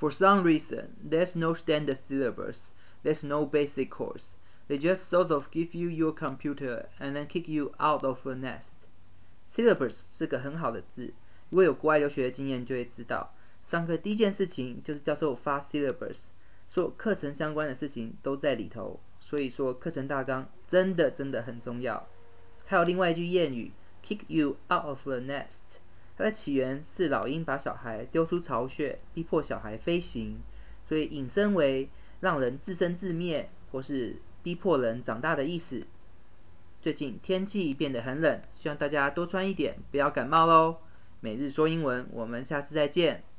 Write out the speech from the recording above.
For some reason, there's no standard syllabus, there's no basic course. They just sort of give you your computer and then kick you out of the nest. Syllabus 是个很好的字，如果有国外留学的经验就会知道，上课第一件事情就是教授发 syllabus， 所有课程相关的事情都在里头，所以说课程大纲真的很重要。还有另外一句谚语 ，kick you out of the nest， 它的起源是老鹰把小孩丢出巢穴，逼迫小孩飞行，所以引申为让人自生自灭，或是逼迫人长大的意思。最近天气变得很冷，希望大家多穿一点，不要感冒咯。每日说英文，我们下次再见。